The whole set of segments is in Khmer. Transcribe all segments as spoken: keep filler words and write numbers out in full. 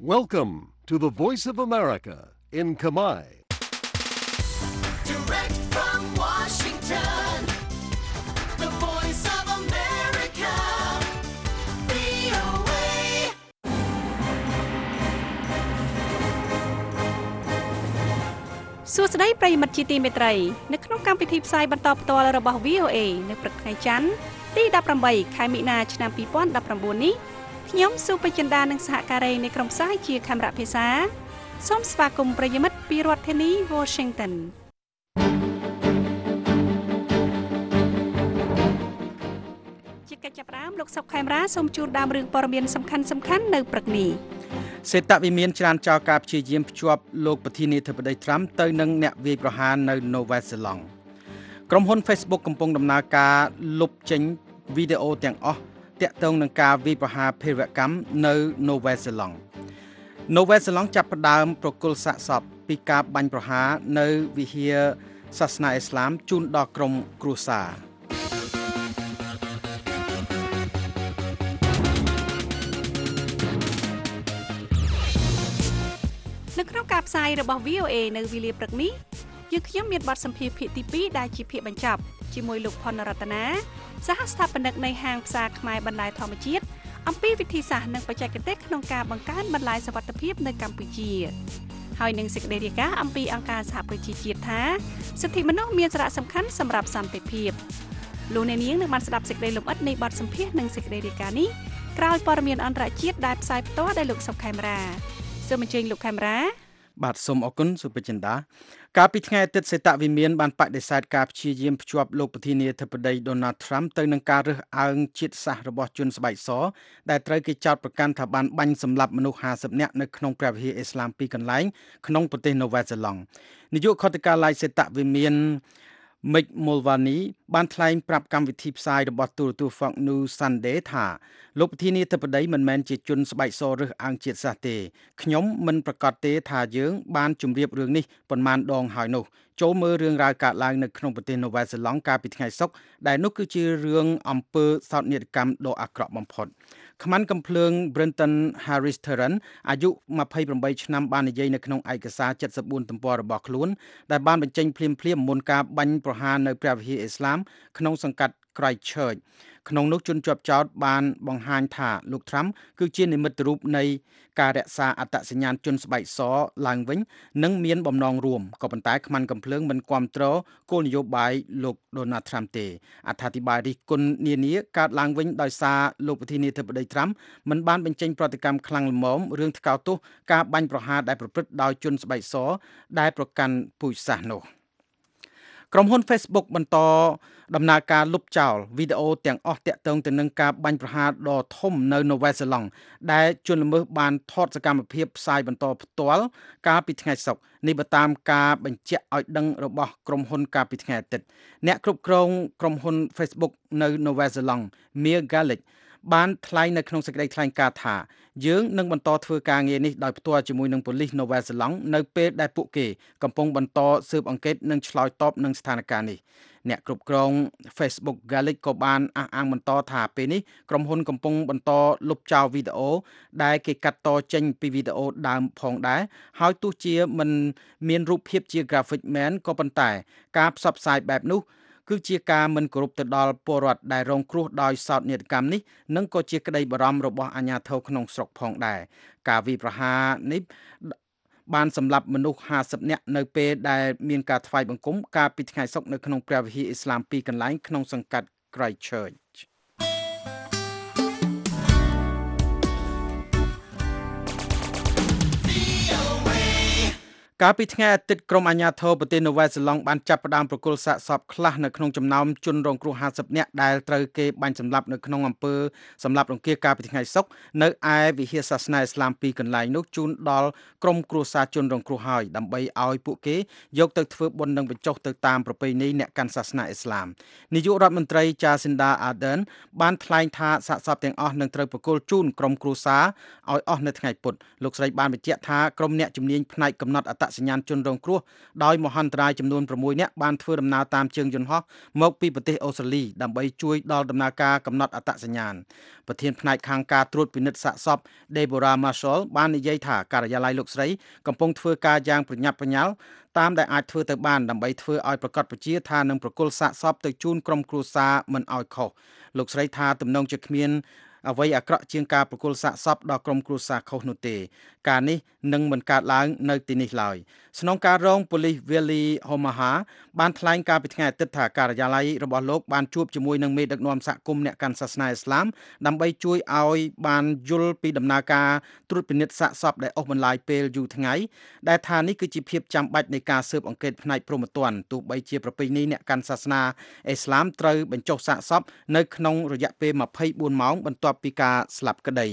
Welcome to the Voice of America in Khmer. Direct from Washington, the Voice of America, វី អូ เอសួស្តីប្រិយមិត្តជាទីមេត្រីនៅក្នុងកម្មវិធីផ្សាយបន្តផ្ទាល់របស់ វី អូ เอ នៅព្រឹកថ្ងៃច័ន្ទទីដប់ប្រាំបីខែមិនិនាឆ្នាំពីរពាន់ដប់ប្រាំបួននេះខ្ញុំសុពេចិន្តានិងសហការីនៃក្រុមផ្សាយជាខេមរៈភាសាសូមស្វាគមន៍ប្រិយមិត្តពីរដ្ឋធានី Washington ជាកិច្ចចាប់ផ្ដើមលោកសុកខេមរាសូមជូនដើមរឿងព័ត៌មានសំខាន់ៗនៅព្រឹកនេះសេតវិមានច្រានចោលការព្យាយាមភ្ជាប់លោកប្រធានាធិបតីត្រាំទៅនឹងអ្នកវាយប្រហារនៅ Nova Zelong ក្រុមហ៊ុន Facebook កំពុងដំណើរការលុបចេញវីដេអូទាំងអស់ទាក់ទងនឹងការវាយប្រហារភេរវកម្មនៅ Nova Zelong Nova Zelong ចាប់ផ្ដើមប្រគល់សាកសពពីការបាញ់ប្រហារនៅវិហារសាសនាអ៊ីស្លាមជូនដល់ក្រុមគ្រួសារនៅក្នុងការផ្សាយរបស់ វី អូ เอ នៅវេលាព្រឹកនេះយើងខ្ញុំមានបទសម្ភាសន៍ភាគទីពីរដែលជាភាគបញ្ចប់ជាមួយលោកផុនរតនាសហស្ថាបនិកនៃហាងផ្សារខ្មែរបន្លែធម្មជាតិអំពីវិធីសាស្ត្រនិងបច្ចេកទេសក្នុងការបង្កើនបន្លែសុវត្ថិភាពនៅកម្ពុជាហើយនឹងសេចក្តីរាយការណ៍អំពីអង្គការសហប្រជាជាតិថាសិទ្ធិមនុស្សមានសារៈសំខាន់សម្រាប់សន្តិភាពលោកអ្នកនាងនឹងបានស្ដាប់សេចក្តីលម្អិតនៃបទសម្ភាសន៍និងសេចក្តីរាយការណ៍នេះក្រោយព័ត៌មានអន្តរជាតិដែលផ្សាយផ្ទាល់ដោយលោកសុកខេមរាសូមអញ្ជើញលោកខេមរាបាទសូមអរគុណសុពេចិន្តាកាលពីថ្ងៃអាទិត្យសេតវិមានបានបដិសេធការព្យាយាមភ្ជាប់លោកប្រធានាធិបតី Donald Trump ទៅនឹងការរើសអើងជាតិសាសន៍របស់ជនស្បែកសដែលត្រូវគេចោទប្រកាន់ថាបានបាញ់សម្លាប់មនុស្សห้าសិបនាក់នៅក្នុងព្រះវិហារអ៊ីស្លាមពីរកន្លែងក្នុងប្រទេស Nova Zelong នាយកខុទ្ទកាល័យសេតវិមាន Mick Mulvaney បានថ្លែងប្រាប់កម្មវិធីផ្សាយរបស់ទូរទស្សន៍ Fox News Sunday ថាលោកប្រធានាធិបតីមិនមែនជាជនស្បែកសរើសអើងជាតិសាសន៍ទេខ្ញុំមិនប្រកាសទេថាយើងបានជម្រាបរឿងនេះប៉ុន្មានដងហើយនោះចូលមើលរឿងរ៉ាវកើតឡើងនៅក្នុងប្រទេស Nova Zelong កាលពីថ្ងៃសុក្រដែលនោះគឺជារឿងអំពើសោកនាដកម្មដ៏អាក្រក់បំផុតខ្មាន់កំភ្លើង Brenton Harris Terran អាយុยี่สิบแปดឆ្នាំបាននិយាយនៅក្នុងឯកសារเจ็ดสิบสี่ទំព័ររបស់ខ្លួនដែលបានបញ្ចេញភ្លាមៗមុនការបាញ់ប្រហារនៅព្រះវិហារអ៊ីស្លាមក្នុងសង្កាត់ Christchurch ក្នុងនោះជនជាប់ចោទបានបង្ហាញថាលោក Trump គឺជានិមិត្តរូបនៃការរក្សាអត្តសញ្ញាណជនស្បែកសឡើងវិញនិងមានបំណងរួមក៏ប៉ុន្តែខ្មាន់កំភ្លើងមិនគាំទ្រគោលនយោបាយលោក Donald Trump ទេអត្ថាធិប្បាយរិះគន់នានាកើតឡើងវិញដោយសារលោកប្រធានាធិបតី Trump មិនបានបញ្ចេញប្រតិកម្មខ្លាំងល្មមរឿងថ្កោលទោសការបាញ់ប្រហារដែលប្រព្រឹត្តដោយជនស្បែកសដែលប្រកាន់ពូជសាសន៍នោះក្រុមហ៊ុន Facebook បន្តដំណើរការលុបចោលវីដេអូទាំងអស់ទាក់ទងទៅនឹងការបាញ់ប្រហារដ៏ធំនៅ Nova Zelong ដែលជនល្មើសបានថតសកម្មភាពផ្សាយបន្តផ្ទាល់កាលពីថ្ងៃសុក្រនេះបើតាមការបញ្ជាក់ឲ្យដឹងរបស់ក្រុមហ៊ុនកាលពីថ្ងៃអាទិត្យអ្នកគ្រប់គ្រងក្រុមហ៊ុន Facebook នៅ Nova Zelong Mia Garlick បានថ្លែងនៅក្នុងសេចក្តីថ្លែងការណ៍ថាយើងនឹងបន្តធ្វើការងារនេះដោយផ្ទាល់ជាមួយនឹងប៉ូលីស Nova Zelong នៅពេលដែលពួកគេកំពុងបន្តស៊ើបអង្កេតនិងឆ្លើយតបនឹងស្ថានភាពនេះអ្នកគ្រប់គ្រង Facebook Garlic ក៏បានអះអាងបន្តថាពេលនេះក្រុមហ៊ុនកំពុងបន្តលុបចោលវីដេអូដែលគេកាត់តចេញពីវីដេអូដើមផងដែរហើយទោះជាមិនមានរូបភាពជា graphic មែនក៏ប៉ុន្តែការផ្សព្វផ្សាយបែបនោះគឺជាការមិនគោរពទៅដល់ពលរដ្ឋដែលរងគ្រោះដោយសោកនាដកម្មនេះនិងក៏ជាក្តីបារម្ភរបស់អាជ្ញាធរក្នុងស្រុកផងដែរការវាយប្រហារនេះបានសម្លាប់មនុស្សห้าสิบនាក់នៅពេលដែលមានការថ្វាយបង្គំកាលពីថ្ងៃសុក្រនៅក្នុងព្រះវិហារអ៊ីស្លាមពីរកន្លែងក្នុងសង្កាត់ Christchurchកាលពីថ្ងៃអាទិត្យក្រុមអាជ្ញាធរប្រទេស Nova Zelong បានចាប់ផ្ដើមប្រគល់សាកសពខ្លះនៅក្នុងចំណោមជនរងគ្រោះห้าสิบនាក់ដែលត្រូវគេបាញ់សម្លាប់នៅក្នុងអំពើសម្លាប់រង្គាលកាលពីថ្ងៃសុក្រនៅឯវិហារសាសនាអ៊ីស្លាមពីរកន្លែងនោះជូនដល់ក្រុមគ្រួសារជនរងគ្រោះហើយដើម្បីឲ្យពួកគេយកទៅធ្វើបុណ្យនិងបញ្ចុះទៅតាមប្រពៃណីអ្នកកាន់សាសនាអ៊ីស្លាមនាយករដ្ឋមន្ត្រី Jacinda Ardern បានថ្លែងថាសាកសពទាំងអស់នឹងត្រូវប្រគល់ជូនក្រុមគ្រួសារឲ្យអស់នៅថ្ងៃពុធលោកស្រីបានបញ្ជាក់ថាក្រុមអ្នកជំនាញផ្នែកកំណត់អត្តសញ្ញាណជនរងគ្រោះដោយមហន្តរាយចំនួន6នាក់បានធ្វើដំណើរតាមជើងយន្តហោះមកពីប្រទេសអូស្ត្រាលីដើម្បីជួយដល់ដំណើរការកំណត់អត្តសញ្ញាណប្រធានផ្នែកខាងការត្រួតពិនិត្យសាកសព Deborah Marshall បាននិយាយថាការិយាល័យលោកស្រីកំពុងធ្វើការយ៉ាងប្រញាប់ប្រញាល់តាមដែលអាចធ្វើទៅបានដើម្បីធ្វើឲ្យប្រកាសប្រជាថានឹងប្រគល់សាកសពទៅជូនក្រុមគ្រួសារមិនឲ្យខុសលោកស្រីថាទំនងជាគ្មានអ្វីអាក្រក់ជាងការប្រគល់សាកសពដល់ក្រុមគ្រួសារខុសនោះទេការនេះនឹងមិនកើតឡើងនៅទីនេះឡើយស្នងការរងប៉ូលីស Valley Homaha បានថ្លែងការពីថ្ងៃអាទិត្យថាការិយាល័យរបស់លោកបានជួបជាមួយនឹងមេដឹកនាំសហគមន៍អ្នកកាន់សាសនាអ៊ីស្លាមដើម្បីជួយឲ្យបានយល់ពីដំណើរការត្រួតពិនិត្យសាកសពដែលអូសបន្លាយពេលយូរថ្ងៃដែលថានេះគឺជាភាពចាំបាច់នៃការស៊ើបអង្កេតផ្នែកព្រហ្មទណ្ឌទោះបីជាប្រពៃណីអ្នកកាន់សាសនាអ៊ីស្លាមត្រូវបញ្ចុះសាកសពនៅក្នុងរយៈពេលម្ភៃបួនម៉ោងបន្ទាប់ពីការស្លាប់ក្តី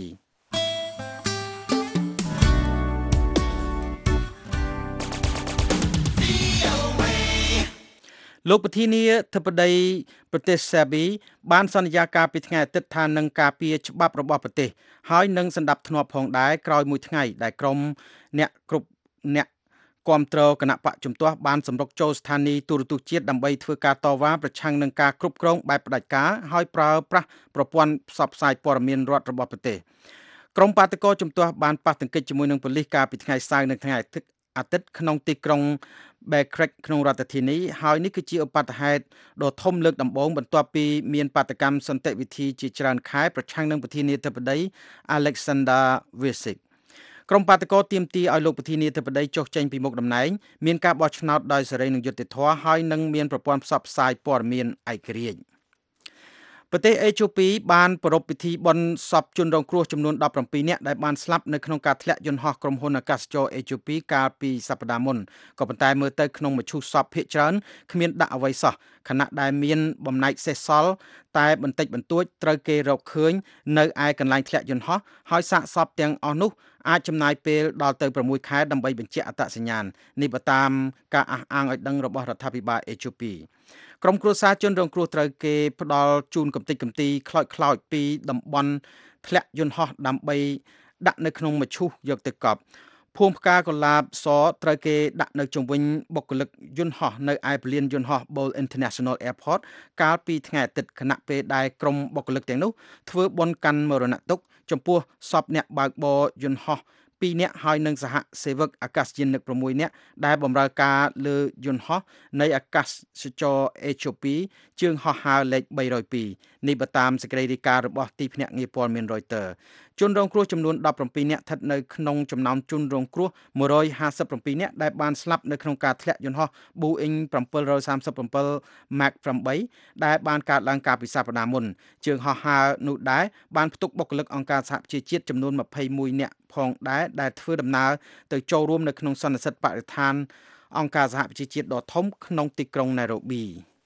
លោកប្រធានាធិបតីប្រទេសសេប៊ីបានសន្យាការពីថ្ងៃអាទិត្យថានឹងការពារច្បាប់របស់ប្រទេសហើយនឹងសណ្ដាប់ធ្នាប់ផងដែរក្រោយមួយថ្ងៃដែលក្រុមអ្នកគ្រប់អ្នកគាំទ្រគណៈបកជំទាស់បានសម្រុកចូលស្ថានីយទូរទស្សន៍ជាតិដើម្បីធ្វើការតវ៉ាប្រឆាំងនឹងការគ្រប់គ្រងបែបផ្ដាច់ការហើយប្រើប្រាស់ប្រព័ន្ធផ្សព្វផ្សាយព័ត៌មានរដ្ឋរបស់ប្រទេសក្រុមបាតកោជំទាស់បានប៉ះទង្គិចជាមួយនឹងប៉ូលីសកាលពីថ្ងៃសៅរ៍និងថ្ងៃអាទិត្យអាទិត្យក្នុងទីក្រុង Beckrek ក្នុងរដ្ឋធានីហើយនេះគឺជាឧបទ្ទហេតុដ៏ធំលើកដំបូងបន្ទាប់ពីមានបាតកម្មសន្តិវិធីជាច្រើនខែប្រឆាំងនឹងប្រធានាធិបតី Alexander Vučićក្រុមបាតកោទាមទារឲ្យលោកប្រធានាធិបតីចុះចេញពីមុខតំណែងមានការបោះឆ្នោតដោយសេរីនិងយុត្តិធម៌ហើយនឹងមានប្រព័ន្ធផ្សព្វផ្សាយព័ត៌មានឯករាជ្យប្រទេសអេជូពីបានប្រារព្ធពិធីបុណ្យសពជនរងគ្រោះចំនួនដប់ប្រាំពីរនាក់ដែលបានស្លាប់នៅក្នុងការធ្លាក់យន្តហោះក្រុមហ៊ុនអាកាសចរអេជូពីកាលពីសប្តាហ៍មុនក៏ប៉ុន្តែមើលទៅក្នុងមឈូសសពភាគច្រើនគ្មានដាក់អ្វីសោះខណៈដែលមានបំណែកសេសសល់តែបន្តិចបន្តួចត្រូវគេរកឃើញនៅឯកន្លែងធ្លាក់យន្តហោះហើយសាកសពទាំងអស់នោះអាចចំណាយពេលដល់ទៅប្រាំមួយខែដើម្បីបញ្ជាក់អត្តសញ្ញាណនេះបើតាមការអះអាងឲ្យដឹងរបស់រដ្ឋាភិបាលអេជូពីក្រុមគ្រួសារជនរងគ្រោះត្រូវគេផ្ដល់ជូនកំតិចកំទីខ្លោចខ្លោចពីតំបន់ធ្លាក់យន្តហោះដើម្បីដាក់នៅក្នុងមឈូសយកទៅកប់ភូមិផ្កាកុលាបសត្រូវគេដាក់នៅជុំវិញបុគ្គលិកយន្តហោះនៅឯពលានយន្តហោះ Bole International Airport កាលពីថ្ងៃអាទិត្យខណៈពេលដែលក្រុមបុគ្គលិកទាំងនោះធ្វើបុណ្យកាន់មរណទុក្ខចំពោះសពអ្នកបើកបរយន្តហោះពីរនាក់ហើយនិងសហសេវកអាកាសយានិក៦នាក់ដែលបម្រើការលើយន្តហោះនៃអាកាសចរអេជូពីជើងហោះហើរលេខបីរយពីរនេះបើតាមសេចក្តីរាយការណ៍របស់ទីភ្នាក់ងារព័ត៌មាន Reuters ជនរងគ្រោះចំនួនដប់ប្រាំពីរនាក់ស្ថិតនៅក្នុងចំណោមជនរងគ្រោះមួយរយហាសិបប្រាំពីរនាក់ដែលបានស្លាប់នៅក្នុងការធ្លាក់យន្តហោះ Boeing เจ็ดสามเจ็ด Max แปดដែលបានកើតឡើងកាលពីសប្តាហ៍មុនជើងហោះហើរនោះដែរបានផ្ទុកបុគ្គលិកអង្គការសហប្រជាជាតិចំនួនម្ភៃមួយនាក់ផងដែរដែលធ្វើដំណើរទៅចូលរួមនៅក្នុងសន្និសីទបរិស្ថានអង្គការសហប្រជាជាតិដ៏ធំក្នុងទីក្រុង Nairobi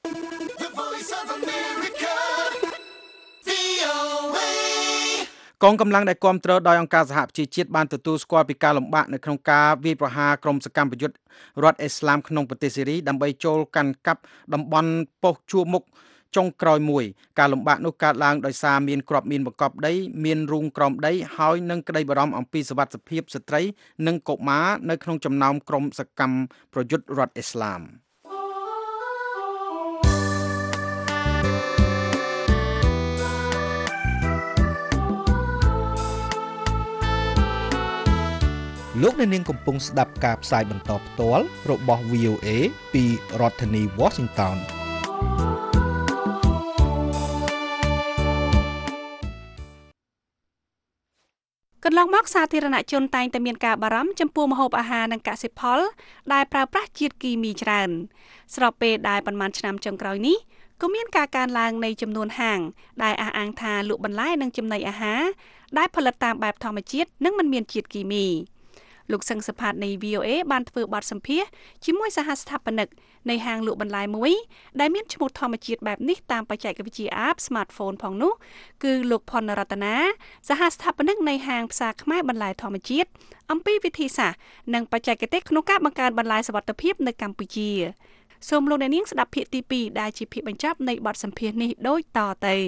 កងកម្លាំងដែលគាំទ្រដោយអង្គការសហប្រជាជាតិបានទទួលស្គាល់ពីការលំបាកនៅក្នុងការវាយប្រហារក្រុមសកម្មប្រយុទ្ធរដ្ឋអ៊ីស្លាមក្នុងប្រទេសសេរីដើម្បីចូលកាន់កាប់តំបន់ប៉ុស្តិ៍ជួរមុខចុងក្រោយមួយការលំបាកនោះកើតឡើងដោយសារមានគ្រាប់មីនបង្កប់ដីមានរូងក្រោមដីហើយនឹងក្តីបារម្ភអំពីសុវត្ថិភាពស្ត្រីនិងកុមារនៅក្នុងចំណោមក្រុមសកម្មប្រយុទ្ធរដ្ឋអ៊ីស្លាមលោកអ្នកនាងកំពុងស្ដាប់ការផ្សាយបន្តផ្ទាល់របស់ វី អូ เอ ពីរដ្ឋធានី Washington កន្លងមកសាធារណជនតែងតែមានការបារម្ភចំពោះម្ហូបអាហារនិងកសិផលដែលប្រើប្រាស់ជាតិគីមីច្រើនស្របពេលដែលប៉ុន្មានឆ្នាំចុងក្រោយនេះក៏មានការកើនឡើងនៃចំនួនហាងដែលអះអាងថាលក់បន្លែនិងចំណីអាហារដែលផលិតតាមបែបធម្មជាតិនិងមិនមានជាតិគីមីលោកសឹងសុផាតនៃ វី អូ เอ បានធ្វើបទសម្ភាសន៍ជាមួយសហស្ថាបនិកនៃហាងលក់បន្លែមួយដែលមានឈ្មោះធម្មជាតិបែបនេះតាមបច្ចេកវិទ្យា App Smartphone ផងនោះគឺលោកផុនរតនាសហស្ថាបនិកនៃហាងផ្សារខ្មែរបន្លែធម្មជាតិអំពីវិធីសាស្ត្រនិងបច្ចេកទេសក្នុងការបង្កើតបន្លែសុវត្ថិភាពនៅកម្ពុជាសូមលោកអ្នកនាងស្ដាប់ភាគទីពីរដែលជាភាគបញ្ចប់នៃបទសម្ភាសន៍នេះដូចតទៅ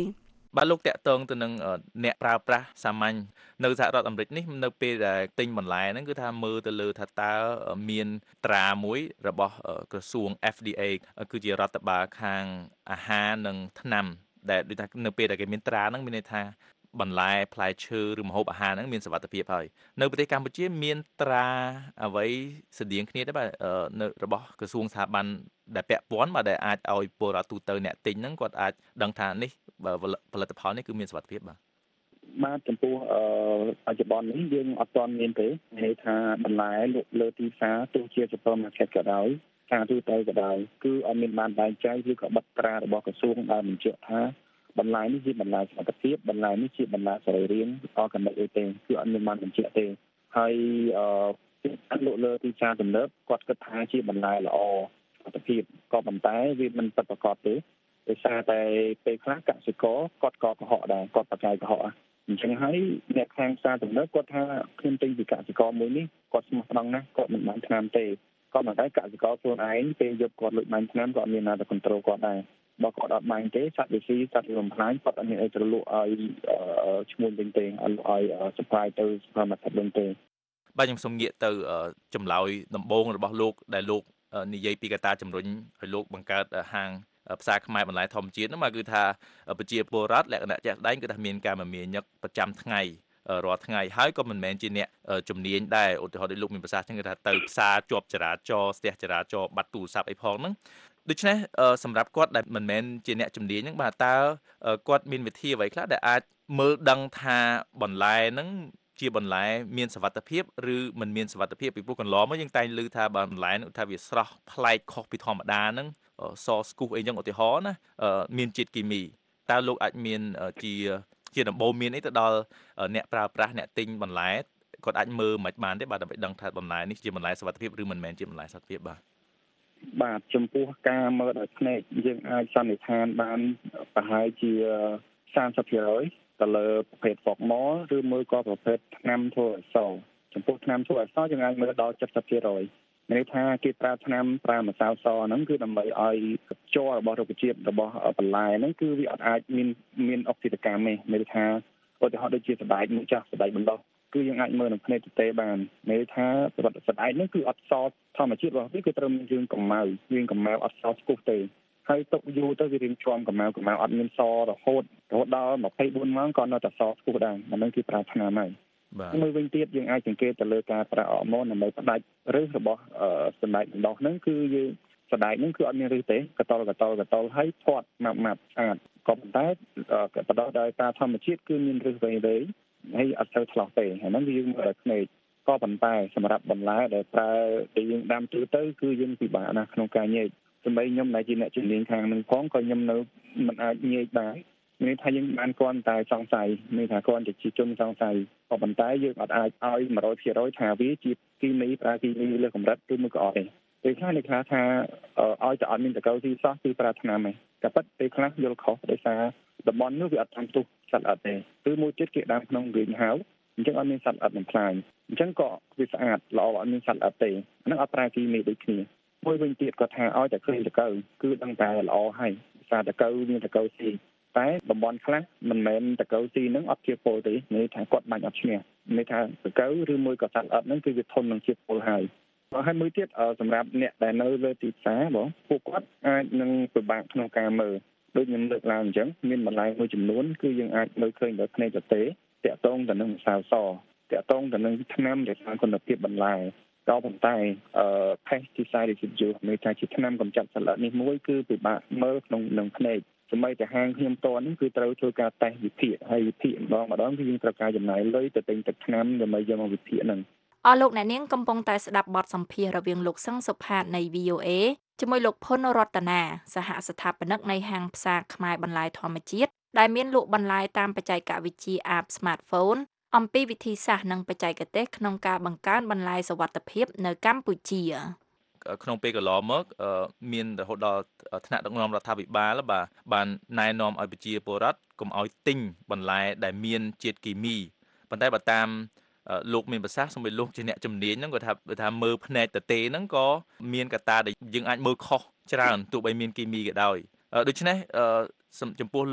បាទលោកតាក់ទងទៅនឹងអ្នកប្រើប្រាស់សាមញ្ញនៅសហរដ្ឋអាមេរិកនេះនៅពេលដែលទិញបន្លែហ្នឹងគឺថាមើលទៅលើថាតើមានត្រាមួយរបស់ក្រសួង F D A គឺជារដ្ឋបាលខាងអាហារនិងថ្នាំដែលដូចថានៅពេលដែលគេមានត្រាហ្នឹងមានន័យថាបន្លែផ្លែឈើឬម្ហូបអាហារហ្នឹងមានសុវត្ថិភាពហើយនៅប្រទេសកម្ពុជាមានត្រាអ្វីស្តៀងគ្នាដែរបាទនៅរបស់ក្រសួងស្ថាប័នដែលពាក់ព័ន្ធបាទដែលអាចឲ្យពលរដ្ឋទូទៅអ្នកទិញហ្នឹងគាត់អាចដឹងថានេះផលិតផលនេះគឺមានសុវត្ថិភាពបាទបាទចំពោះអឺបច្ចុប្បន្ននេះយើងអត់ទាន់មានទេន័យថាបន្លែលក់លើទីផ្សារទោះជា supermarket ក៏ដោយការទូទៅក៏ដោយគឺអត់មានបានបែងចែកឬក៏បិទត្រារបស់ក្រសួងដែលបញ្ជាក់ថាបន្លែនេះជាបន្លែសុខភាពបន្លែនេះជាបន្លែសរីរាង្គអកនិកអីទេគឺអត់មានបានបញ្ជាក់ទេហើយអឺការលក់លើទីផ្សារទំនើបគាត់គិតថាជាបន្លែល្អសុខភាពក៏ប៉ុន្តែវាមិនពិតប្រាកដទេដោយសារតែពេលខ្លះកសិករគាត់ក៏កុហកដែរគាត់បកកាយកុហកអញ្ចឹងហើយអ្នកខាងផ្សារទំនើបគាត់ថាខ្ញុំទិញពីកសិករមួយនេះគាត់ស្មោះត្រង់ណាស់គាត់មិនបានថ្នាំទេក៏ប៉ុន្តែកសិករខ្លួនឯងពេលយកគាត់លុយបាញ់ថ្នាំក៏អត់មានណាទៅ control គាត់ដែរបើគាត់អត់បាញ់ទេសត្វវិស៊ីសត្វរំលាយគាត់អត់មានអីទៅលក់ឲ្យឈ្មួញវិញទេអត់ឲ្យ supply ទៅ supermarket វិញទេបាទខ្ញុំសូមងាកទៅចម្លើយដំបូងរបស់លោកដែលលោកនិយាយពីកត្តាជំរុញឲ្យលោកបង្កើតហាងផ្សារខ្មែរបន្លែធម្មជាតិហ្នឹងមកគឺថាប្រជាពលរដ្ឋលក្ខណៈជាក់ស្ដែងគឺថាមានការមមាញឹកប្រចាំថ្ងៃរាល់ថ្ងៃហើយក៏មិនមែនជាអ្នកជំនាញដែរឧទាហរណ៍ដូចលោកមានប្រសាសន៍ចឹងគឺថាទៅផ្សារជាប់ចរាចរណ៍ស្ទះចរាចរណ៍បាត់ទូរស័ព្ទអីផងហ្នឹងដូច្នេះសម្រាប់គាត់ដែលមិនមែនជាអ្នកជំនាញហ្នឹងបាទតើគាត់មានវិធីអ្វីខ្លះដែលអាចមើលដឹងថាបន្លែហ្នឹងជាបន្លែមានសុវត្ថិភាពឬមិនមានសុវត្ថិភាពពីព្រោះកន្លងមកយើងតែងឮថាបន្លែនោះថាវាស្រស់ប្លែកខុសពីធម្មតាហ្នឹងសស្គូសអីចឹងឧទាហរណ៍ណាមានជាតិគីមីតើលោកអាចមានជាជាដំបូន្មានអីទៅដល់អ្នកប្រើប្រាស់អ្នកទិញបន្លែគាត់អាចមើលមិនបានទេបាទដើម្បីដឹងថាបន្លែនេះជាបន្លែសុវត្ថិភាពឬមិនមែនជាបន្លែសុវត្ថិភាពបាទបាទចំពោះការមើលដោយភ្នែកយើងអាចសន្និដ្ឋានបានប្រហែលជាសាមសិបភាគរយទៅលើប្រភេទហ្វកម៉លឬមួយក៏ប្រភេទថ្នាំធ្វើអក្សរចំពោះថ្នាំធ្វើអក្សរយើងអាចមើលដល់ 칠십ភាគរយ ន័យថាគេប្រើថ្នាំប្រើម្សៅសហ្នឹងគឺដើម្បីឲ្យជ័ររបស់រុក្ខជាតិរបស់បន្លែហ្នឹងគឺវាអត់អាចមានមានអុកស៊ីតកម្មទេន័យថាឧទាហរណ៍ដូចជាសណ្ដែកមួយចាស់សណ្ដែកបណ្ដុះគឺយើងអាចមើលនឹងភ្នែកទទេបានន័យថាសណ្ដែកហ្នឹងគឺអត់សធម្មជាតិរបស់វាគឺត្រូវមានរឿងកម្ៅរឿងកម្ៅអត់សស្គូសទេហើយទុកយូរទៅវារៀងជាប់កម្ៅកម្ៅអត់មានសរហូតរហូតដល់ម្ភៃបួនម៉ោងក៏នៅតែសស្គូសដែរអាហ្នឹងគឺប្រើថ្នាំហើយមួយវិញទៀតយើងអាចសង្កេតទៅលើការប្រើអរម៉ូនដើម្បីផ្ដាច់ឫសរបស់សណ្ដែកបណ្ដុះហ្នឹងគឺយើងសណ្ដែកហ្នឹងគឺអត់មានឫសទេកតលកតលកតលហើយធាត់ម៉ាប់ម៉ាប់ស្អាតក៏ប៉ុន្តែបដោះដោយសារធម្មជាតិគឺមានឫសវែងវែងហើយអត់ទៅឆ្លោះទេហើយហ្នឹងគឺយើងមើលដោយភ្នែកក៏ប៉ុន្តែសម្រាប់បន្លែដែលប្រើដែលយើងដាំទូទៅគឺយើងពិបាកណាស់ក្នុងការញែកសម្រាប់ខ្ញុំដែលជាអ្នកជំនាញខាងហ្នឹងផងក៏ខ្ញុំនៅមិនអាចញែកដែរមានថាយើងបានគ្រាន់តែសង្ស័យមានថាគ្រាន់តែជាជនសង្ស័យក៏ប៉ុន្តែយើងអត់អាចឲ្យ một trăm phần trăm ថាវាជាគីមីប្រើគីមីលើកម្រិតឬមួយក៏អត់ទេពេលខ្លះអ្នកខ្លះថាឲ្យតែអត់មានតកៅស៊ីសោះគឺប្រើថ្នាំឯងតែប៉ិតពេលខ្លះយល់ខុសដោយសារតំបន់នោះវាអត់តាមទុះសត្វល្អិតទេឬមួយទៀតគេដាំក្នុង greenhouse អញ្ចឹងអត់មានសត្វល្អិតបំផ្លាញអញ្ចឹងក៏វាស្អាតល្អអត់មានសត្វល្អិតទេហ្នឹងអត់ប្រើគីមីដូចគ្នាមួយវិញទៀតគាត់ថាឲ្យតែឃើញតកៅគឺដឹងតែល្អហើយសារតកៅមានតកៅស៊ីតែតំបន់ខ្លះមិនមែនតកៅស៊ីហ្នឹងអត់ជាពលទេន័យថាគាត់បាញ់អត់ឈ្នះន័យថាតកៅឬមួយក៏សត្វល្អិតហ្នឹងគឺវាធន់នឹងជាពលហើយហើយមួយទៀតសម្រាប់អ្នកដែលនៅលើទីផ្សារបងពួកគាត់អាចនឹងពិបាកក្នុងការមើលដូចខ្ញុំលើកឡើងអញ្ចឹងមានបន្លែមួយចំនួនគឺយើងអាចមើលឃើញដោយភ្នែកទទេតាក់ទងទៅនឹងម្សៅសតាក់ទងទៅនឹងថ្នាំដែលស្អាតគុណភាពបន្លែក៏ប៉ុន្តែអឺ pesticide residue មានថាជាថ្នាំកម្ចាត់សត្វល្អិតនេះមួយគឺពិបាកមើលក្នុងនឹងភ្នែកសម្រាប់តែហាងខ្ញុំតនេះគឺត្រូវធ្វើការតេស្តវិភាគហើយវិភាគម្ដងម្ដងគឺយើងត្រូវការចំណាយលុយទៅទិញទឹកថ្នាំដើម្បីយកមកវិភាគហ្នឹងអស់លោកអ្នកនាងកំពុងតែស្ដាប់បទសម្ភាសន៍រវាងលោកសឹងសុផាតនៃ V O A ជាមួយលោកផុនរតនាសហស្ថាបនិកនៃហាងផ្សារខ្មែរបន្លែធម្មជាតិដែលមានលក់បន្លែតាមបច្ចេកវិទ្យា App Smartphone អំពីវិធីសាស្ត្រនិងបច្ចេកទេសក្នុងការបង្កើនបន្លែសុវត្ថិភាពនៅកម្ពុជាក្នុងពេលកន្លងមកមានរហូតដល់ថ្នាក់ដឹកនាំរដ្ឋាភិបាលបាទបានណែនាំឲ្យប្រជាពលរដ្ឋកុំឲ្យទិញបន្លែដែលមានជាតិគីមីប៉ុន្តែបើតាមលោកមានប្រសាសន៍សូម្បីលោកជាអ្នកជំនាញហ្នឹងគាត់ថាថាមើលភ្នែកទទេហ្នឹងក៏មានកត្តាដែលយើងអាចមើលខុសច្រើនទោះបីមានគីមីក៏ដោយដូច្នេះចំពោះលោក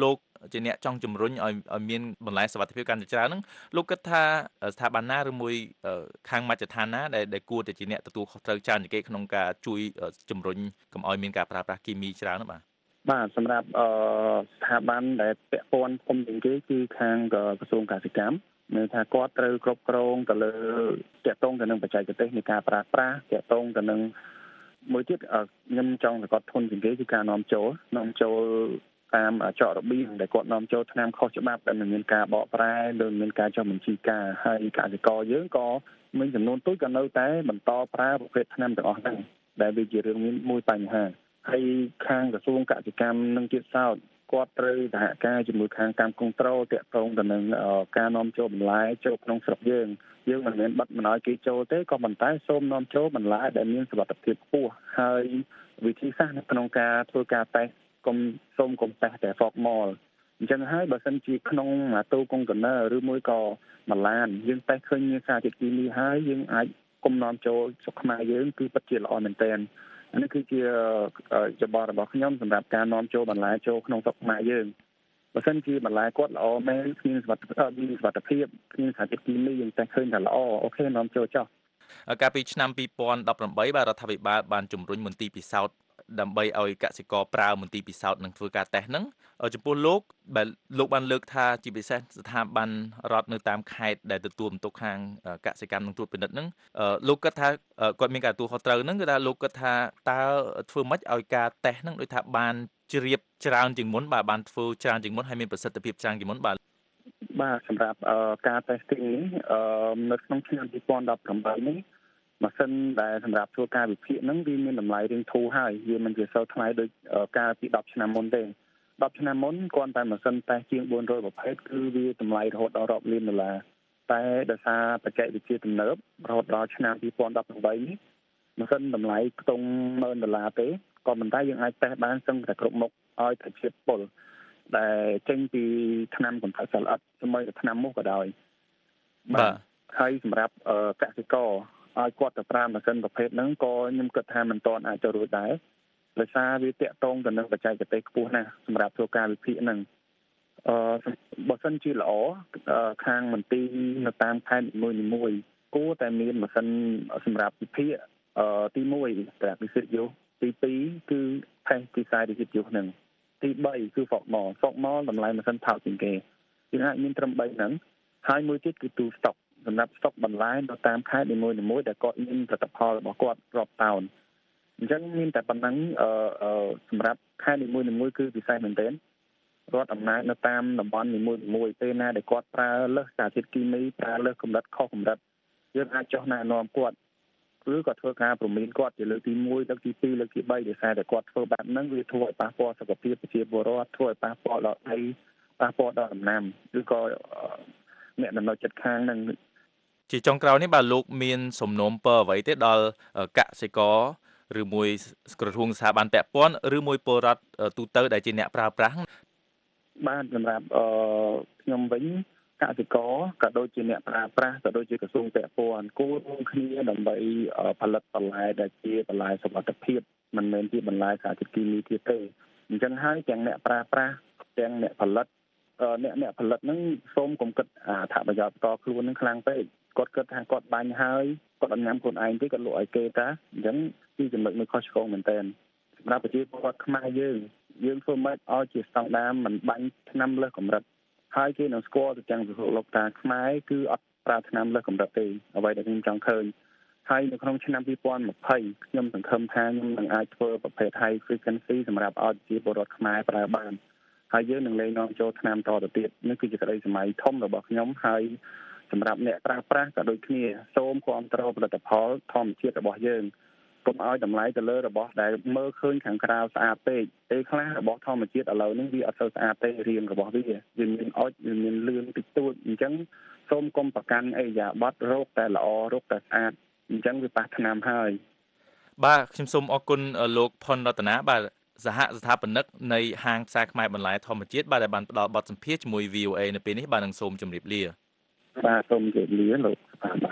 ជាអ្នកចង់ជំរុញឲ្យឲ្យមានបន្លែសុវត្ថិភាពកាន់តែច្រើនហ្នឹងលោកគិតថាស្ថាប័នណាឬមួយខាងមជ្ឈដ្ឋានណាដែលដែលគួរតែជាអ្នកទទួលខុសត្រូវច្រើនជាងគេក្នុងការជួយជំរុញកុំឲ្យមានការប្រើប្រាស់គីមីច្រើនណាបាទបាទសម្រាប់អឺស្ថាប័នដែលពាក់ព័ន្ធធំជាងគេគឺខាងក្រសួងកសិកម្មមានថាគាត់ត្រូវគ្រប់គ្រងទៅលើតាក់ទងទៅនឹងបច្ចេកទេសនៃការប្រើប្រាស់តាក់ទងទៅនឹងមួយទៀតខ្ញុំចង់សង្កត់ធ្ងន់ជាងគេគឺការនាំចូលនាំចូលតាមចក្ររបៀងដែលគាត់នាំចូលថ្នាំខុសច្បាប់ដែលមិនមានការបកប្រែឬមានការចុះបញ្ជីការហើយកសិករយើងក៏មានចំនួនទូចក៏នៅតែបន្តប្រើប្រភេទថ្នាំទាំងអស់ហ្នឹងដែលវាជារឿងមួយបញ្ហាហើយខាងក្រសួងកសិកម្មនឹងទៀតសោតគាត់ត្រូវសហការជាមួយខាងកម្មគ្រប់គ្រងតាក់ទងទៅនឹងការនាំចូលបន្លែចូលក្នុងស្រុកយើងយើងមិនមែនបិទមិនឲ្យគេចូលទេក៏ប៉ុន្តែសូមនាំចូលបន្លែដែលមានសុវត្ថិភាពខ្ពស់ហើយវិធីសាស្ត្រនៅក្នុងការធ្វើការតេស្តកុំសូមកុំតេស្តតែ formal អញ្ចឹងហើយបើសិនជាក្នុងម៉ាតូកុងតឺន័រឬមួយក៏ម៉ាឡានយើងតេស្តឃើញមានសារធាតុគីមីហើយយើងអាចគុំនាំចូលស្រុកខ្មែរយើងគឺពិតជាល្អមែនទែននេះគឺជាចំបល់របស់ខ្ញុំសម្រាប់ការនាំចូលបន្លែចូលក្នុងស្រុកខ្មែរយើងបើសិនជាបន្លែគាត់ល្អមែនគ្មានសុវត្ថិភាពមានសុវត្ថិភាពគ្មានសារធាតុគីមីយើងតែឃើញថាល្អអូខេនាំចូលចុះកាលពីឆ្នាំពីរពាន់ដប់ប្រាំបីបាទរដ្ឋាភិបាលបានជំរុញមន្ទីរពិសោធន៍ដើម្បីឲ្យកសិករប្រើមន្ទីរពិសោធន៍នឹងធ្វើការតេស្តហ្នឹងចំពោះលោកដែលលោកបានលើកថាជាពិសេសស្ថាប័នរដ្ឋនៅតាមខេត្តដែលទទួលបន្ទុកខាងកសិកម្មនឹងត្រួតពិនិត្យហ្នឹងលោកគិតថាគាត់មានការទទួលខុសត្រូវហ្នឹងគឺថាលោកគិតថាតើធ្វើម៉េចឲ្យការតេស្តហ្នឹងដូចថាបានជ្រាបច្រើនជាងមុនបាទបានធ្វើច្រើនជាងមុនហើយមានប្រសិទ្ធភាពច្រើនជាងមុនបាទបាទសម្រាប់ការ testing នេះនៅក្នុងឆ្នាំពីរពាន់ដប់ប្រាំបីនេះម៉ាស៊ីនដែលសម្រាប់ធ្វើការវិភាគហ្នឹងវាមានតម្លៃរៀងធូរហើយវាមិនជាសូវថ្លៃដូចកាលពីដប់ឆ្នាំមុនទេដប់ឆ្នាំមុនគ្រាន់តែម៉ាស៊ីនតេស្តជាងបួនរយប្រភេទគឺវាតម្លៃរហូតដល់រាប់លានដុល្លារតែដោយសារបច្ចេកវិទ្យាទំនើបរហូតដល់ឆ្នាំពីរពាន់ដប់ប្រាំបីនេះម៉ាស៊ីនតម្លៃខ្ទង់ម៉ឺនដុល្លារទេក៏ប៉ុន្តែយើងអាចតេស្តបានសឹងតែគ្រប់មុខឲ្យតែជាតិពុលដែលចេញពីថ្នាំកម្ចាត់សត្វល្អិតជាមួយនឹងថ្នាំមូសក៏ដោយបាទហើយសម្រាប់កសិករឲ្យគាត់ទៅប្រើម៉ាស៊ីនប្រភេទហ្នឹងក៏ខ្ញុំគិតថាមិនទាន់អាចទៅរួចដែរដោយសារវាតាក់ទងទៅនឹងបច្ចេកទេសខ្ពស់ណាស់សម្រាប់ធ្វើការវិភាគហ្នឹងអឺបើសិនជាល្អខាងមន្ទីរនៅតាមខេត្តនីមួយៗគួរតែមានម៉ាស៊ីនសម្រាប់វិភាគអឺទីមួយតែវិភាគយុទីពីរគឺ pesticide residue ហ្នឹងទីបីគឺ formal formal តម្លៃម៉ាស៊ីនថោកជាងគេយើងអាចមានត្រឹមបីហ្នឹងហើយមួយទៀតគឺ two stock សម្រាប់ស្តុកបន្លែនៅតាមខេត្តនីមួយៗដែលគាត់មានផលិតផលរបស់គាត់រាប់តោនអញ្ចឹងមានតែប៉ុណ្ណឹងអឺសម្រាប់ខេត្តនីមួយៗគឺពិសេសមែនទែនរដ្ឋអំណាចនៅតាមតំបន់នីមួយៗពេលណាដែលគាត់ប្រើលើសសារធាតុគីមីប្រើលើសកម្រិតខុសកម្រិតយើងអាចចុះណែនាំគាត់ឬក៏ធ្វើការប្រមានគាត់ជាលើកទីមួយលើកទីពីរលើកទីបីដោយសារតែគាត់ធ្វើបែបហ្នឹងវាធ្វើឲ្យប៉ះពាល់សុខភាពប្រជាពលរដ្ឋធ្វើឲ្យប៉ះពាល់ដល់ដីប៉ះពាល់ដល់ដំណាំឬក៏អ្នកនៅជិតខាងហ្នឹងជាចុងក្រោយនេះបាទលោកមានសំណូមពរអ្វីទេដល់កសិករឬមួយក្រសួងស្ថាប័នពាក់ព័ន្ធឬមួយពលរដ្ឋទូទៅដែលជាអ្នកប្រើប្រាស់បាទសម្រាប់អឺខ្ញុំវិញកសិករក៏ដូចជាអ្នកប្រើប្រាស់ក៏ដូចជាក្រសួងពាក់ព័ន្ធគួររួមគ្នាដើម្បីផលិតបន្លែដែលជាបន្លែសុវត្ថិភាពមិនមែនជាបន្លែសារធាតុគីមីទៀតទេអញ្ចឹងហើយទាំងអ្នកប្រើប្រាស់ទាំងអ្នកផលិតអ្នកអ្នកផលិតហ្នឹងសូមកុំគិតអត្ថប្រយោជន៍តខ្លួនហ្នឹងខ្លាំងពេកគាត់គិតថាគាត់បាញ់ហើយគាត់អត់ញ៉ាំខ្លួនឯងទេគាត់លក់ឲ្យគេតាអញ្ចឹងគឺចំណុចមួយខុសឆ្គងមែនតើសម្រាប់ប្រជាពលរដ្ឋខ្មែរយើងយើងធ្វើម៉េចឲ្យជាស្តង់ដារមិនបាញ់ថ្នាំលើសកម្រិតហើយគេនឹងស្គាល់ទៅទាំងពិភពលោកថាខ្មែរគឺអត់ប្រើថ្នាំលើសកម្រិតទេអ្វីដែលខ្ញុំចង់ឃើញហើយនៅក្នុងឆ្នាំពីរពាន់ម្ភៃខ្ញុំសង្ឃឹមថាខ្ញុំនឹងអាចធ្វើប្រភេទ high frequency សម្រាប់ឲ្យប្រជាពលរដ្ឋខ្មែរប្រើបានហើយយើងនឹងលែងនាំចូលថ្នាំតទៅទៀតនេះគឺជាក្តីសម័យធំរបស់ខ្ញុំហើយសម្រាប់អ្នកប្រើប្រាស់ក៏ដូចគ្នាសូមគាំទ្រផលិតផលធម្មជាតិរបស់យើងកុំឲ្យតម្លៃទៅលើរបស់ដែលមើលឃើញខាងក្រៅស្អាតពេកពេលខ្លះរបស់ធម្មជាតិឥឡូវនេះវាអត់សូវស្អាតទេរាងរបស់វាវាមានអុចវាមានលឿងតិចតួចអញ្ចឹងសូមកុំប្រកាន់អីយ៉ាបត់រោគតែល្អរោគតែស្អាតអញ្ចឹងវាប៉ះថ្នាំហើយបាទខ្ញុំសូមអរគុណលោកផុនរតនាបាទសហស្ថាបនិកនៃហាងផ្សារខ្មែរបន្លែធម្មជាតិបាទដែលបានផ្ដល់បទសម្ភាសន៍ជាមួយ វី អូ เอ នៅពេលនេះបាទនឹងសូមជម្រាបលាបាទសូមជម្រាបលាលោកបាទ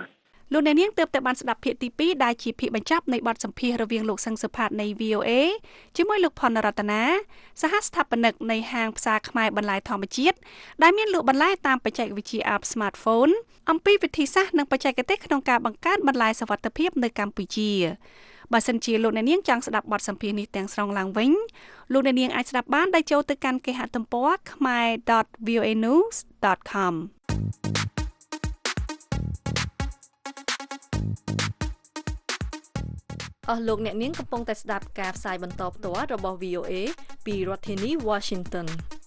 លោកអ្នកនាងទើបតែបានស្ដាប់ភាគទីពីរដែលជាភាគបញ្ចប់នៃបទសម្ភាសន៍រវាងលោកសឹងសុផាតនៃ វី អូ เอ ជាមួយលោកផនរតនាសហស្ថាបនិកនៃហាងផ្សារខ្មែរបន្លែធម្មជាតិដែលមានលក់បន្លែតាមបច្ចេកវិទ្យា App Smartphone អំពីវិធីសាស្ត្រនិងបច្ចេកទេសក្នុងការបង្កើតបន្លែសុវត្ថិភាពនៅកម្ពុជាបើសិនជាលោកអ្នកនាងចង់ស្ដាប់បទសម្ភាសន៍នេះទាំងស្រុងឡើងវិញលោកអ្នកនាងអាចស្ដាប់បានដោយចូលទៅកាន់គេហទំព័រ khmer dot v o a news dot comអស់លោកអ្នកនាងកំពុងតែស្ដាប់ការផ្សាយបន្តផ្ទាល់របស់ វី អូ เอ ពីរដ្ឋធានី Washington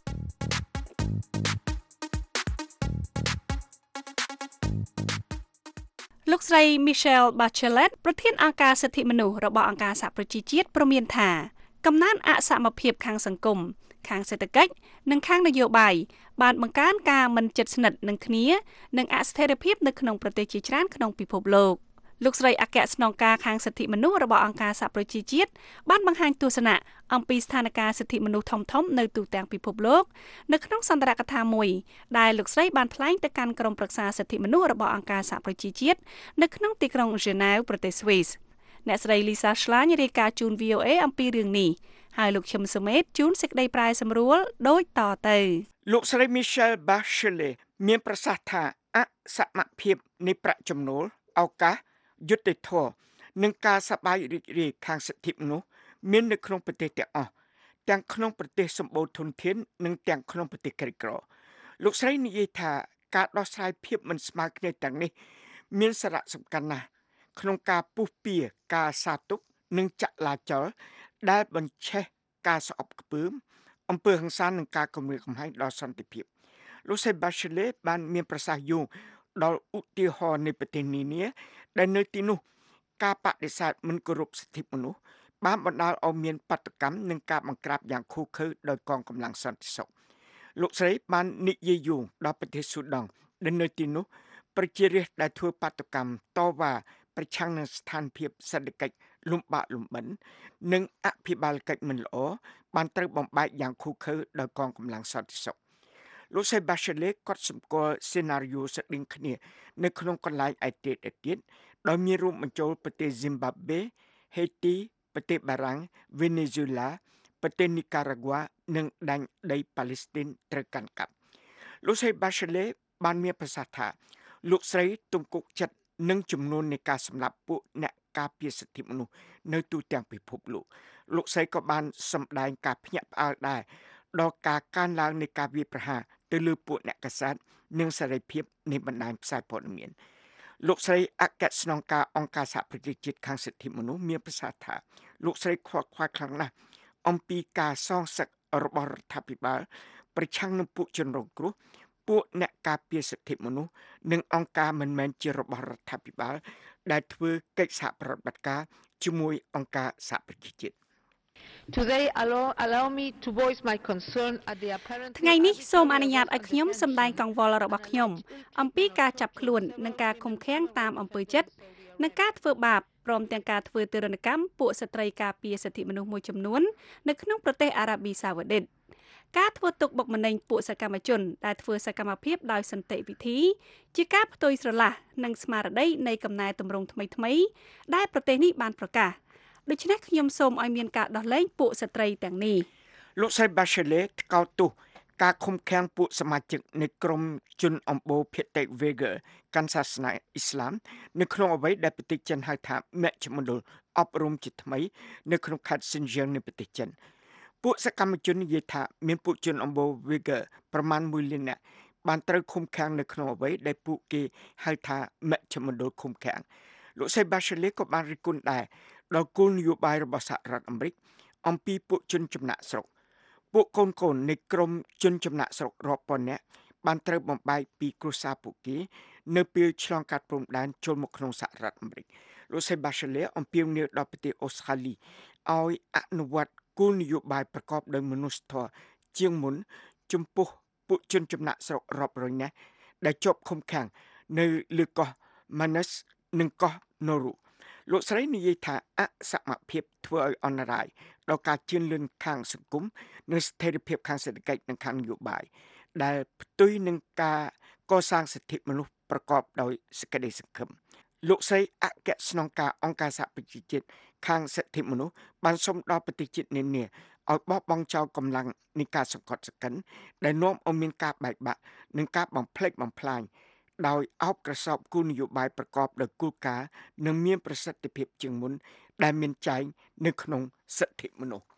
លោកស្រី Michelle Bachelet ប្រធានអង្គការសិទ្ធិមនុស្សរបស់អង្គការសហប្រជាជាតិព្រមានថាកំណើនអសមភាពខាងសង្គមខាងសេដ្ឋកិច្ចនិងខាងនយោបាយបានបង្កើនការមិនជិតស្និទ្ធនឹងគ្នានិងអស្ថិរភាពនៅក្នុងប្រទេសជាច្រើនក្នុងពិភពលោកលោកស្រីអគ្គស្នងការខាងសិទ្ធិមនុស្សរបស់អង្គការសហប្រជាជាតិបានបង្ហាញទស្សនៈអំពីស្ថានភាពសិទ្ធិមនុស្សធំៗនៅទូទាំងពិភពលោកនៅក្នុងសន្ទរកថាមួយដែលលោកស្រីបានថ្លែងទៅកាន់ក្រុមប្រឹក្សាសិទ្ធិមនុស្សរបស់អង្គការសហប្រជាជាតិនៅក្នុងទីក្រុង Geneva ប្រទេស Swiss អ្នកស្រី Lisa Schlein រាយការណ៍ជូន វី អូ เอ អំពីរឿងនេះហើយលោកឈឹមសុមេតជូនសេចក្តីប្រាយសម្រួលដូចតទៅលោកស្រី Michelle Bachelet មានប្រសាសន៍ថាអសមភាពនៃប្រាក់ចំណូលឱកាសយុត្តិធម៌និងការសប្បាយរីករាយខាងសិទ្ធិមនុស្សមាននៅក្នុងប្រទេសទាំងអស់ទាំងក្នុងប្រទេសសម្បូរធនធាននិងទាំងក្នុងប្រទេសក្រីក្រលោកស្រីនិយាយថាការដោះស្រាយភាពមិនស្មើគ្នាទាំងនេះមានសារៈសំខាន់ណាស់ក្នុងការពុះពៀការសាទុកនិងចលាចលដែលបញ្ឆេះការស្អប់ខ្ពើមអំពើហិង្សានិងការគំរាមកំហែងដល់សន្តិភាពលោកស្រី Bachelet បានមានប្រសាសន៍យោងដល់ឧទាហរណ៍នៃប្រទេសនានាដែលនៅទីនោះការបដិសេធមិនគោរពសិទ្ធិមនុស្សបានបណ្ដាលឲ្យមានបាតុកម្មនិងការបង្ក្រាបយ៉ាងឃោរឃៅដោយកងកម្លាំងសន្តិសុខលោកស្រីបាននិយាយយោងដល់ប្រទេសស៊ូដង់ដែលនៅទីនោះប្រជារាស្ត្រដែលធ្វើបាតុកម្មតវ៉ាប្រឆាំងនឹងស្ថានភាពសេដ្ឋកិច្ចលំបាកលំបិននិងអភិបាលកិច្ចមិនល្អបានត្រូវបំបែកយ៉ាងឃោរឃៅដោយកងកម្លាំងសន្តិសុខលោកស្រី Bachelet ក៏សម្គាល់សេណារីយ៉ូស្តីងគ្នានៅក្នុងកន្លែងឯទៀតឯទៀតដោយមានរួមបញ្ចូលប្រទេស Zimbabwe, Haiti ប្រទេសបារាំង Venezuela ប្រទេស Nicaragua និងដែនដីប៉ាឡេស្ទីនត្រូវកាន់កាប់លោកស្រី Bachelet បានមានប្រសាសន៍ថាលោកស្រីទង្គុកចិត្តនឹងចំនួននៃការសម្លាប់ពួកអ្នកការពារសិទ្ធិមនុស្សនៅទូទាំងពិភពលោកលោកស្រីក៏បានសម្ដែងការភ្ញាក់ផ្អើលដែរដល់ការកើនឡើងនៃការវាយប្រហារទៅលើពួកអ្នកកាសែតនិងសេរីភាពនៃបណ្ដាញផ្សាយព័ត៌មានលោកស្រីអគ្គស្នងការអង្គការសហប្រជាជាតិខាងសិទ្ធិមនុស្សមានប្រសាសន៍ថាលោកស្រីខ្វល់ខ្វាយខ្លាំងណាស់អំពីការសងសឹករបស់រដ្ឋាភិបាលប្រឆាំងនឹងពួកជនរងគ្រោះពួកអ្នកការពារសិទ្ធិមនុស្សនិងអង្គការមិនមែនជារបស់រដ្ឋាភិបាលដែលធ្វើកិច្ចសហប្រតិបត្តិការជាមួយអង្គការសហប្រជាជាតិ Today allow allow me to voice my concern at the apparent ថ្ងៃនេះសូមអនុញ្ញាតឲ្យខ្ញុំសម្ដែងកង្វល់របស់ខ្ញុំអំពីការចាប់ខ្លួននិងការឃុំឃាំងតាមអំពើចិត្តនិងការធ្វើបាបព្រមទាំងការធ្វើទរណកម្មពួកស្ត្រីការពារសិទ្ធិមនុស្សមួយចំនួននៅក្នុងប្រទេសអារ៉ាប៊ីសាអូឌីតការធ្វើទុកបុកម្នេញពួកសកម្មជនដែលធ្វើសកម្មភាពដោយសន្តិវិធីជាការផ្ទុយស្រឡះនិងស្មារតីនៃកំណែទម្រង់ថ្មីៗដែលប្រទេសនេះបានប្រកាសដូច្នេះខ្ញុំសូមឲ្យមានការដោះលែងពួកស្ត្រីទាំងនេះលោកស្រី Bachelet ថ្កោលទោសការឃុំឃាំងពួកសមាជិកនៃក្រុមជនអំបូរភាគតិច Uyghur កាន់សាសនាអ៊ីស្លាមនៅក្នុងអ្វីដែលប្រទេសចិនហៅថាមជ្ឈមណ្ឌលអប់រំជាថ្មីនៅក្នុងខេត្ត Xinjiang នៃប្រទេសចិនពួកសកម្មជននិយាយថាមានពួកជនអំបូរ Uyghur ប្រមាណមួយលាននាក់បានត្រូវឃុំឃាំងនៅក្នុងអ្វីដែលពួកគេហៅថាមជ្ឈមណ្ឌលឃុំឃាំងលោកស្រី Bachelet ក៏បានរិះគន់ដែរដល់គោលនយោបាយរបស់សហរដ្ឋអាមេរិកអំពីពួកជនចំណាក់ស្រុកពួកកូនកូននៃក្រុមជនចំណាក់ស្រុករាប់ពាន់នាក់បានត្រូវបំបែកពីគ្រួសារពួកគេនៅពេលឆ្លងកាត់ព្រំដែនចូលមកក្នុងសហរដ្ឋអាមេរិកលោកស្រី Bachelet អំពាវនាវដល់ប្រទេសអូស្ត្រាលីឲ្យអនុវត្តគោលនយោបាយប្រកបដោយមនុស្សធម៌ជាងមុនចំពោះពួកជនចំណាក់ស្រុករាប់រយនាក់ដែលជាប់ឃុំឃាំងនៅលើកោះ Manus និងកោះ Nauruលោកស្រីនិយាយថាអសមភាពធ្វើឲ្យអន្តរាយដល់ការជឿនលឿនខាងសង្គមនិងស្ថិរភាពខាងសេដ្ឋកិច្ចនិងខាងនយោបាយដែលផ្ទុយនឹងការកសាងសិទ្ធិមនុស្សប្រកបដោយសេចក្តីសង្ឃឹមលោកស្រីអគ្គស្នងការអង្គការសហប្រជាជាតិខាងសិទ្ធិមនុស្សបានសូមដល់ប្រទេសជាតិនានាឲ្យបោះបង់ចោលកម្លាំងនៃការសង្កត់សង្កិនដែលនាំឲ្យមានការបែកបាក់និងការបំផ្លិចបំផ្លាញដោយអោបក្រសោបគោលនយោបាយប្រកបដោយគោលការណ៍និងមានប្រសិទ្ធភាពជាងមុនដែលមានចែងនៅក្នុងសិទ្ធិមនុស្ស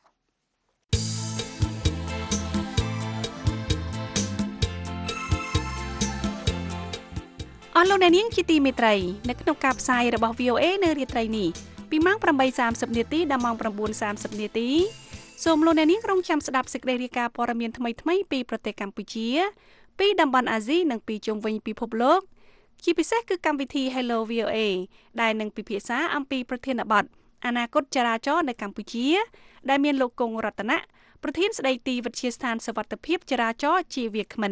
អស់លោកអ្នកនាងជាទីមេត្រីនៅក្នុងការផ្សាយរបស់ វី អូ អេ នៅរាត្រីនេះពីម៉ោង ប្រាំបីសាមសិប នាទីដល់ម៉ោង ៩សាមសិប នាទីសូមលោកអ្នកនាងរងចាំស្ដាប់សេចក្តីរាយការណ៍ព័ត៌មានថ្មីៗពីប្រទេសកម្ពុជាពីតំបន់អាស៊ីនិងពីជុំវិញពិភពលោកជាពិសេសគឺកម្មវិធី Hello វី អូ អេ ដែលនឹងពិភាក្សាអំពីប្រធានបទអនាគតចរាចរណ៍នៅកម្ពុជាដែលមានលោកគង់រតនៈប្រធានស្ដីទីវិទ្យាស្ថានសុវត្ថិភាពចរាចរណ៍ជាវាគ្មិន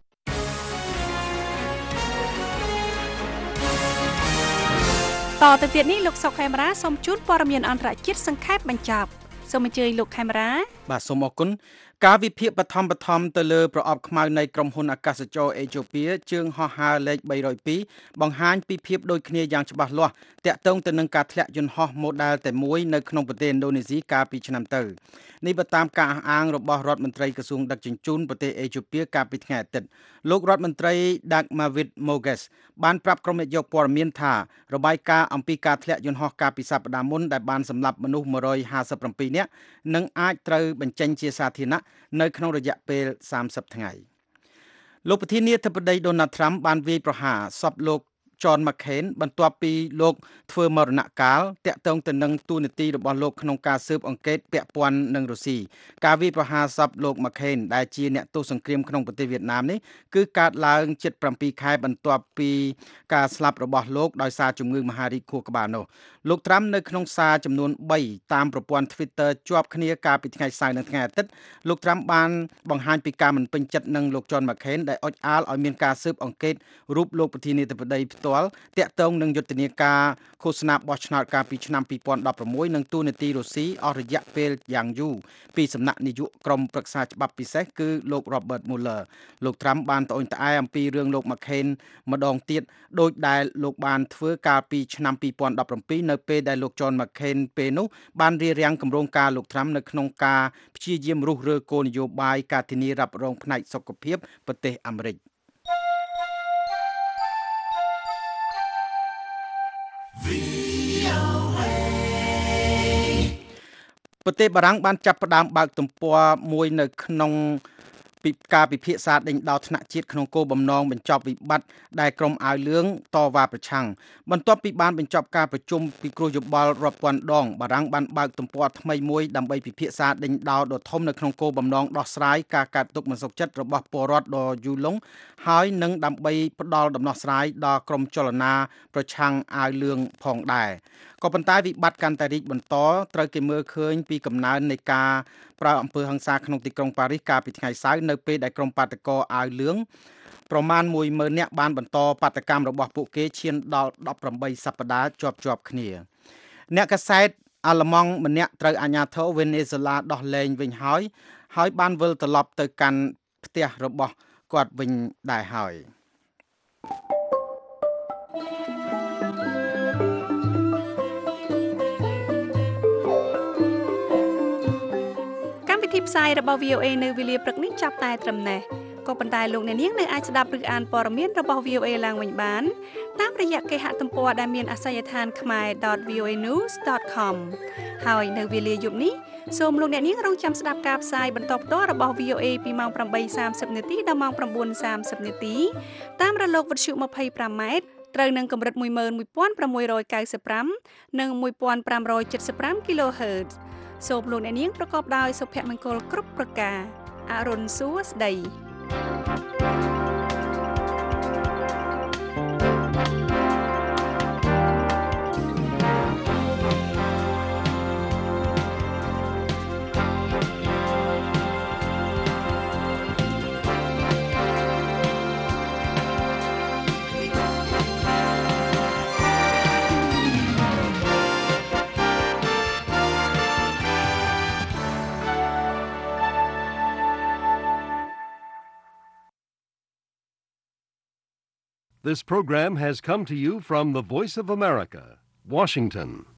តទៅទៀតនេះលោកសុកខេមរាសូមជូនព័ត៌មានអន្តរជាតិសង្ខេបបញ្ចប់សូមអញ្ជើញលោកខេមរាបាទសូមអរគុណការវិភាគបឋមបឋមទៅលើប្រអប់ខ្មៅនៃក្រុមហ៊ុនអាកាសចរអេជូពៀជើងហោះហើរលេខបីរយពីរបង្ហាញពីភាពដូចគ្នាយ៉ាងច្បាស់លាស់ទាក់ទងទៅនឹងការធ្លាក់យន្តហោះម៉ូដែលតែមួយនៅក្នុងប្រទេសឥណ្ឌូនេស៊ីកាលពីឆ្នាំទៅនេះបើតាមការអះអាងរបស់រដ្ឋមន្ត្រីក្រសួងដឹកជញ្ជូនប្រទេសអេជូពៀកាលពីថ្ងៃអាទិត្យលោករដ្ឋមន្ត្រី Dagmawit Moges បានប្រាប់ក្រុមអ្នកយកព័ត៌មានថារបាយការណ៍អំពីការធ្លាក់យន្តហោះកាលពីសប្តាហ៍មុនដែលបានសម្លាប់មនុស្សមួយរយហាសិបប្រាំពីរនាក់នឹងអាចត្រូវបញ្ចេញជាសាធារណៈនៅក្នុងរយៈពេលសាមសិបថ្ងៃលោកប្រធានាធិបតី Donald Trump បានវាយប្រហារសពលោក John McCain បន្ទាប់ពីលោកធ្វើមរណកាលតាក់ទងទៅនឹងទូនាទីរបស់លោកក្នុងការស៊ើបអង្កេតពាក់ព័ន្ធនឹងរុស្ស៊ីការវាយប្រហារសពលោក McCain ដែលជាអ្នកទោសសង្គ្រាមក្នុងប្រទេសវៀតណាមនេះគឺកើតឡើងជិតប្រាំពីរខែបន្ទាប់ពីការស្លាប់របស់លោកដោយសារជំងឺមហារីកខួរក្បាលនោះលោក Trump នៅក្នុងសារចំនួនបីតាមប្រព័ន្ធ Twitter ជាប់គ្នាកាលពីថ្ងៃសៅរ៍និងថ្ងៃអាទិត្យលោក Trump បានបង្ហាញពីការមិនពេញចិត្តនឹងលោក John McCain ដែលអុចអាលឲ្យមានការស៊ើបអង្កេតរូបលោកប្រធានាធិបតីផ្ទាល់តាក់ទងនឹងយុទ្ធនាការឃោសនាបោះឆ្នោតកាលពីឆ្នាំពីរពាន់ដប់ប្រាំមួយនិងទូនាទីរុស្ស៊ីអស់រយៈពេលយ៉ាងយូរពីសំណាក់នាយកក្រុមប្រឹក្សាច្បាប់ពិសេសគឺលោក Robert Mueller លោក Trump បានត្អូញត្អែអំពីរឿងលោក McCain ម្ដងទៀតដោយដែលលោកបានធ្វើកាលពីឆ្នាំពីរពាន់ដប់ប្រាំពីរនៅពេលដែលលោក John McCain ពេលនោះបានរារាំងគម្រោងការលោក Trump នៅក្នុងការព្យាយាមរុះរើគោលនយោបាយការធានារ៉ាប់រងផ្នែកសុខភាពប្រទេសអាមេរិកប្រទេសបារាំងបានចាប់ផ្ដើមបើកទំព័រមួយនៅក្នុងពីការពិភាក្សាដេញដោលថ្នាក់ជាតិក្នុងគោលបំណងបញ្ចប់វិបត្តិដែលក្រុមអាវលឿងតវ៉ាប្រឆាំងបន្ទាប់ពីបានបញ្ចប់ការប្រជុំពិគ្រោះយោបល់រាប់ពាន់ដងបារាំងបានបើកទំព័រថ្មីមួយដើម្បីពិភាក្សាដេញដោលដ៏ធំនៅក្នុងគោលបំណងដោះស្រាយការកាត់ទុកមិនសុខចិត្តរបស់ពលរដ្ឋដ៏យូរលង់ហើយនឹងដើម្បីផ្ដល់ដំណោះស្រាយដល់ក្រុមចលនាប្រឆាំងអាវលឿងផងដែរក៏ប៉ុន្តែវិបត្តិកាន់តែរីកបន្តត្រូវគេមើលឃើញពីកំណើននៃការប្រើអំពើហិង្សាក្នុងទីក្រុងប៉ារីសកាលពីថ្ងៃសៅរ៍នៅពេលដែលក្រុមបាតកោអាវលឿងប្រមាណមួយម៉ឺននាក់បានបន្តបាតកម្មរបស់ពួកគេឈានដល់ដប់ប្រាំបីសប្តាហ៍ជាប់ជាប់គ្នាអ្នកកាសែតអាល្លឺម៉ង់ម្នាក់ត្រូវអាជ្ញាធរវេណេស៊ុយឡាដោះលែងវិញហើយហើយបានវិលត្រឡប់ទៅកាន់ផ្ទះរបស់គាត់វិញដែរហើយកម្មវិធីផ្សាយរបស់ វី អូ អេ នៅវេលាព្រឹកនេះចាប់តែត្រឹមនេះក៏ប៉ុន្តែលោកអ្នកនាងនៅអាចស្ដាប់ឬអានព័ត៌មានរបស់ វី អូ អេ ឡើងវិញបានតាមរយៈគេហទំព័រដែលមានអាសយដ្ឋាន ខ្មែរ ដត វី អូ អេ news ដត com ហើយនៅវេលាយប់នេះសូមលោកអ្នកនាងរងចាំស្ដាប់ការផ្សាយបន្តផ្ទាល់របស់ វី អូ អេ ពីម៉ោងប្រាំបីសាមសិប នាទីដល់ម៉ោង៩សាមសិប នាទីតាមរលកវិទ្យុម្ភៃប្រាំម៉ែត្រត្រូវនឹងកម្រិតមួយម៉ឺនមួយពាន់ប្រាំមួយរយកៅសិបប្រាំនិងមួយពាន់ប្រាំរយចិតសិបប្រាំ kHz សូមលោកអ្នកនាងប្រកបដោយសុភមង្គលគ្រប់ប្រការអរុនសួស្តី This program has come to you from the Voice of America, Washington.